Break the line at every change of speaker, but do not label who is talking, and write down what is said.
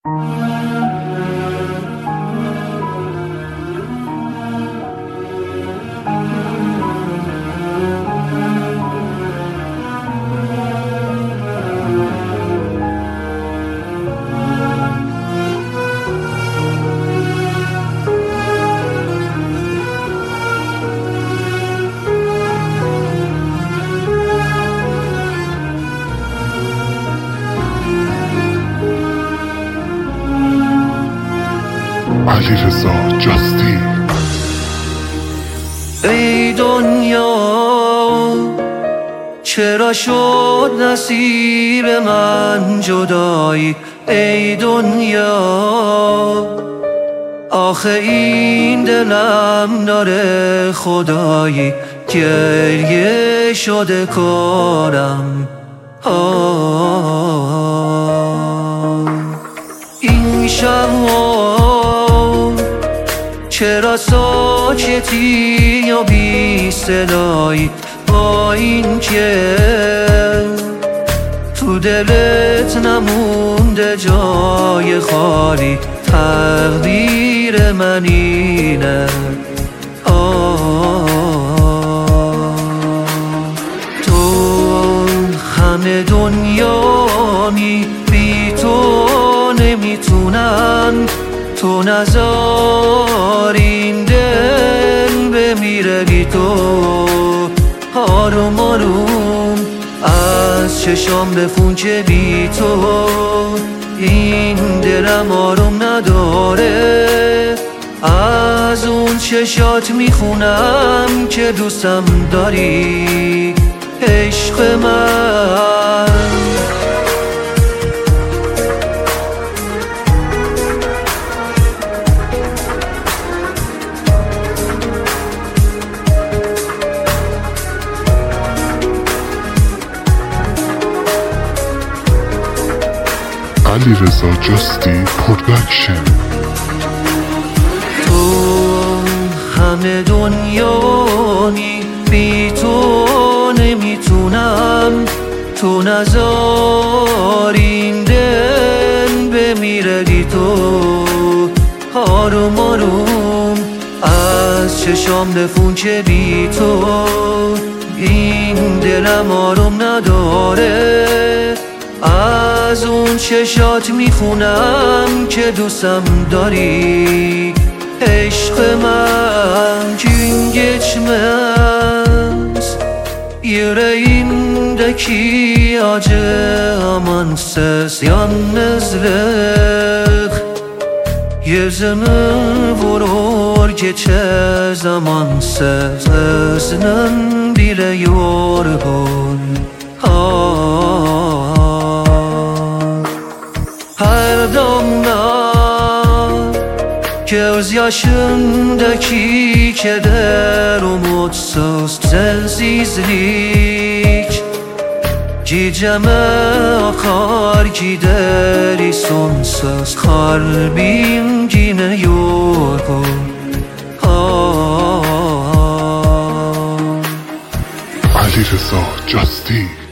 علیرضا جاستی.
ای دنیا چرا شد نصیب من جدایی؟ ای دنیا آخه این دلم داره خدایی، گریه شده کارم. این شب‌ها چرا ساکتی یا بی صدایی؟ با این که تو دلت نمونده جای خالی، تقدیر من اینه. تو همه دنیایی بی تو نمیتونن، تو نذار این دل بمیره بی تو. آروم آروم از چشام بفون که بی تو این دلم آروم نداره. از اون چشات میخونم که دوستم داری، عشق من.
علیرضا جاستی پروداکشن.
تو همه دنیایی بی تو نمیتونم، تو نذار این دل بمیره بی تو. آروم آروم از چشام بفون که بی تو این دلم آروم نداره. از اون چشات میخونم که دوستم داری، عشق man gün geçmez yüreğimdeki acı, amansız yalnızlık yüzümü vurur geçer zamansız. Özünün bile yorgun her damla gözyaşındaki keder, umutsuz sensizlik ciceme akar gideri sonsuz. Kalbim yine yorgun.
علیرضا جاستی.